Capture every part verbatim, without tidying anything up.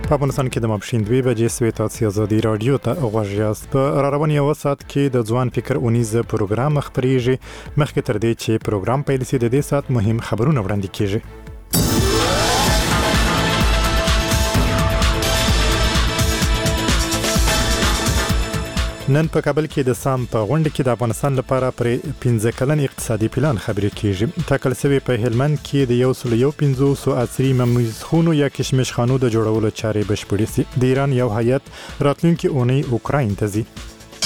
په افغانستان کې د ماپښین دوه بجې سوي تاسو ازادي رادیو ته غوږ یاست. په را روان یو ساعت کې د ځوان فکر اونیز پروګرام خبريږي. مخکې تر دې چې پروګرام پیل شي د دې ساعت مهم خبرونه وړاندې کیږي. نن په کابل کې د سام په غونډه کې د افغانستان لپاره پر پنځه کلن اقتصادي پلان خبرې کیږي. ټاکل شوی په هلمند کې د یو سل یو پنځوس عصري ممیزخونو یا کشمش خانو د جوړولو چارې بشپړې شي. د ایران یو هیئت راتلونکي اونۍ اوکراین ته ځي.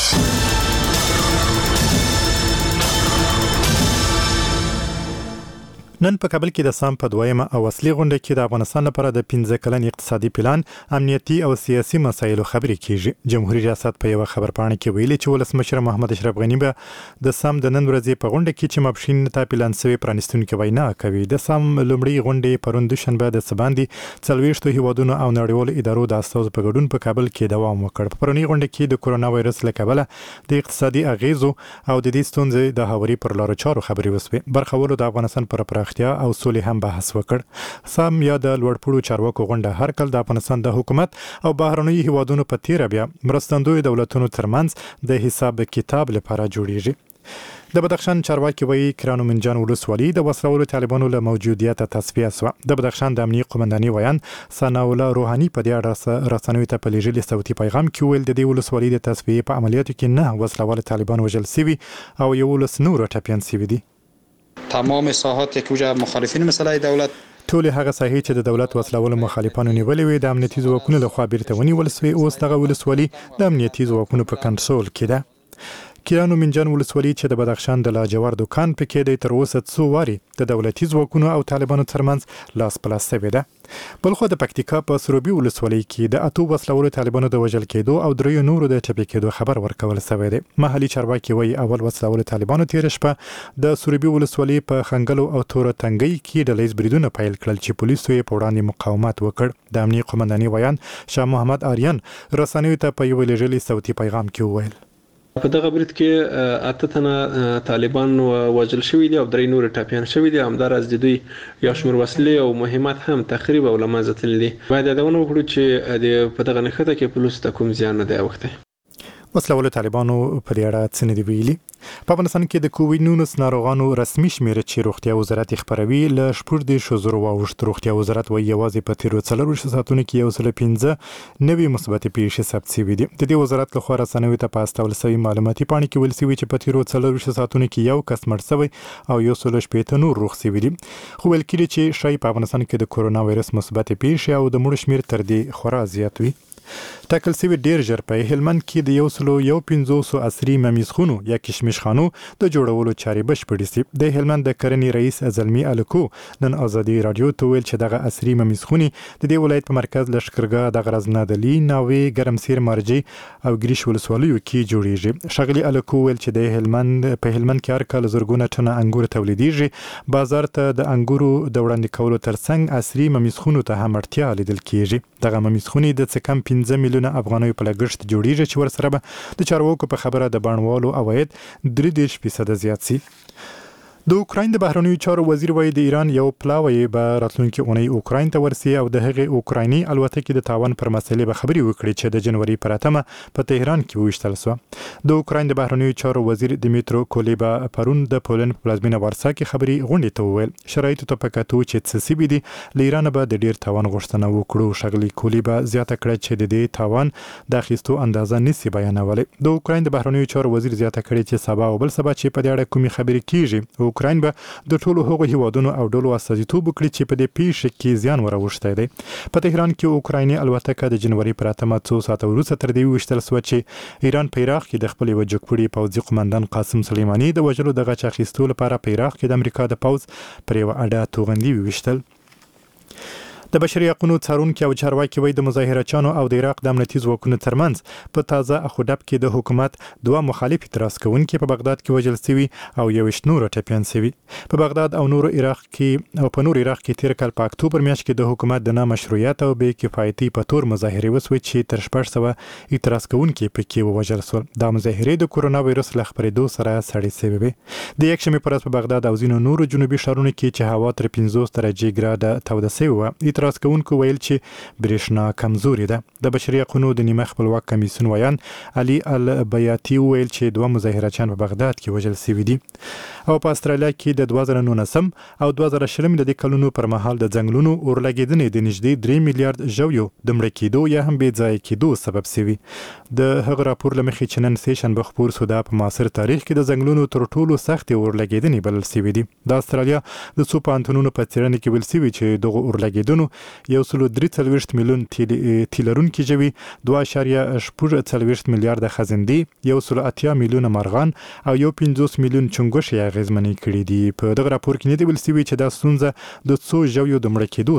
نن په کابل کې د سام په دویمه او اصلي غونډه کې د افغانستان لپاره د پنځه کلن اقتصادي پلان، امنیتي او سیاسي مسایلو خبرې کیږي. جمهوریت ریاست په یو خبرپاڼه کې ویلي چې ولسمشر محمد اشرف غنی به د سام د نن ورځې په غونډه کې چې ماپښین ته پلان شوی پرانیستونکو وینا کوي. د سام لومړی غونډه پرون دوشنبه د سباندې څلوېښتو هیوادونو او نړیوالو ادارو د استازو په ګډون په کابل کې دوام وکړ. په پرونی غونډه کې د کورونا وایرس له کبله د اقتصادي اغیزو او د دې ستونزې د هواري پر لارو چارو خبرې وسوې. برخولو د افغانستان پر پراختیا او سولې هم بحث وکړ. سام یا د لوړپوړو چارواکو غونډه هر کله د افغانستان د حکومت او بهرنیو هیوادونو په تیر بیا مرستندوی دولتونو ترمنځ د حساب کتاب لپاره جوړیږي. د بدخشان چارواکي وایي کرانو منجان ولسوالي د وسلوالو طالبانو له موجودیت تصفیه شوه. د بدخشان د امنیه قومنداني ویان ثنا الله روحاني په دې اړه رسنیو ته په لیږلي صوتي پیغام کې ویل د دې ولسوالي د تصفیه په عملیاتو کې نه وسلوال طالبان وژل شوي او یولس نور ټپیان شوي دي. تمام ساحاتی که وجه مخالفین مسئله دولت ټول هغه ساحې چې د دولت وسلوالو مخالفانو نیولې وي د امنیتي ځواکونو لخوا بیرته ونیول شوې. اوس دغه ولسوالي د امنیتي ځواکونو په کنټرول کې ده. کیرانو منجان ولسوالي چې د بدخشان د لاجور دکان په کې د تر اوسه څو واري د دولتي ځواکونو او طالبانو ترمنځ لاس پلاس شوې ده. بلخو د پکتیکا په سروبي ولسوالي کې د اتو وسلوالو طالبانو د وژل کېدو او دریو نورو د ټپي کېدو خبر ورکول شوی دی. محلي چارواکي وایي اول وسلوالو طالبانو تیر شپه د سروبي ولسوالي په خنګلو او تور تنګي کې د لیز بریدونه پیل کړل چې پولیسو یې په وړاندې مقاومت وکړ. د امنیه قومنداني ویان شاه محمد آریان رسنیو ته په یو لیږلي صوتي پیغام کې وویل په دغه برید کې اته تنه طالبان وژل شوي دي او درې نور ټپیان شوي دي. همداراز د دوی یو شمېر وسلې او مهمات هم تخریب او له منځه تللي دي. باید یادونه وکړو چې د په دغه نښته کې پولیسو ته کوم زیان نه دی اوښتی. وسلوالو طالبانو په دې اړه څه نه دي ویلي. په افغانستان کې د کووډ نولس ناروغانو رسمي شمېره چې روغتیا وزارت خبروي له شپږ دېرشو زرو واوښت. روغتیا وزارت وایي یوازې په تیرو څلوېښتو ساعتونو کې یو سل پنځه نوي مثبتې پیښې ثبت شوي دي. د دې وزارت لخوا رسنیو ته په استول شوي معلوماتي پاڼې کې ویل شوي چې په تیرو څلوېښتو ساعتونو کې یو کس مړ شوی او یو سل شپېته نور روغ شوي دي. خو ویل کېږي چې شاید په افغانستان کې د کورونا وایرس مثبتې پیښې او د مړو شمېر تر دې خورا زیات وي. ټاکل شوی ډیر ژر په هلمند کې د یو سل یو پنځوس عصري ممیزخونو یا کشمش خانو د جوړولو چارې بشپړې شي. د هلمند د کرنې رئیس زلمی الکو نن ازادي رادیو ته ویل چې دغه عصري ممیزخونې د دې ولایت په مرکز لشکرګاه د غرضنادلي، ناوې، ګرمسیر، مرجې او ګریش ولسوالیو کې جوړیږي. ښاغلي الکو ویل چې د هلمند په هلمند کې هر کال زرګونه ټنه انګور تولیدیږي. بازار ته د انګورو د وړاندې کولو ترڅنګ عصري ممیزخونو ته هم اړتیا لیدل کیږي. دغه ممیزخونې د څه کم پنځه میلیونه افغانیو په لګښت جوړیږي چې ورسره به د چارواکو په خبره د بڼوالو عواید درې دېرش فیصده زیات شي. د اوکراین د بهرنیو چارو وزیر وایي د ایران یو پلاوی به راتلونکي اونۍ اوکراین ته ورسي او د هغې اوکرایني الوتکې د تاوان پر مسلې به خبرې وکړي چې د جنوري پر اتمه په تهران کې وویشتل شوه. د اوکراین د بهرنیو چارو وزیر دیمیترو کولیبا پرون د پولند په پلازمینه وارسا کې خبرې غونډې ته وویل شرایطو ته په کتو چې څه شوي دي له ایران به د ډیر تاوان غوښتنه وکړو. ښاغلي کولیبا زیاته کړه چې د دې تاوان د اخیستو اندازه نشي بیانولی. د اوکراین د بهرنیو چارو وزیر زیاته کړه چې سبا او بل سبا چې په دې اړه کومې خبرې کیږي اوکراین به د ټولو هغو هیوادونو او ډلو استازیتوب وکړي چې په دې پیښه کې زیان وراوښتی دی. په تهران کې اوکرایني الوتکه د جنوري پر اتمه څو ساعته وروسته تر دې وویشتل شوه چې ایران په عراق کې د خپل یوه جګپوړي پوځي قمندان قاسم سلیماني د وژلو د غچ اخیستو لپاره په عراق کې د امریکا د پوځ پر یوه اډه توغندي وویشتل. د بشري حقوقو څارونکي او چارواکي وایي د مظاهرچیانو او د عراق د امنیتي ځواکونو ترمنځ په تازه اخودب کې د حکومت دوه مخالف اعتراض کوونکي په بغداد کې وژل شوي او یوویشت نور ټپیان شوي. په بغداد او نور عراق کې او په نور عراق کې تیر کال په اکتوبر میاشت کې د حکومت د نامشروعیت او بې کفایتي په تور مظاهرې وسوې چې تر شپږ سوه اعتراض کوونکي پکې ووژل شول. دا مظاهرې د کورونا وایرس له خپرېدو سره سړې شوې وې. د یکشنبې په ورځ په بغداد او ځینو نورو جنوبي ښارونو کې چې هوا تر پنځوس درجې ګراده توده شوې وه اعتراض کوونکو ویل چې برېښنا کمزوري ده. د بشري حقوقو د نیمه خپلواک کمیسیون ویان علي البیاتي ویل چې دوه مظاهرچیان په بغداد کې وژل شوي دي. او په استرالیا کې د دوه زره نولسم او دوه زره شلم د کلونو پر مهال د ځنګلونو اورلګیدنې د نږدې درې میلیارډ ژویو د مړه کېدو یا هم بې ځایه کېدو سبب شوي. د هغه راپور له مخې چې نن سه شنبه خپور شو دا په معاصر تاریخ کې د ځنګلونو تر ټولو سختې اورلګیدنې بلل شوي دي. د استرالیا د څو پوهنتونونو په څېړنه کې ویل شوي چې دغه اورلګیدنو یو سل درې څلوېښت میلیون تیل لرونکي ژوي، دوه اعشاریه شپږ څلوېښت میلیارډه خزندې، یو سل اتیا میلیونه مرغان او یو پنځوس میلیون چنګوښې اغېزمنې کړي دي. په دغه راپور کې نه دی ویل شوي چې دا ستونزه د څو ژویو د مړه کېدو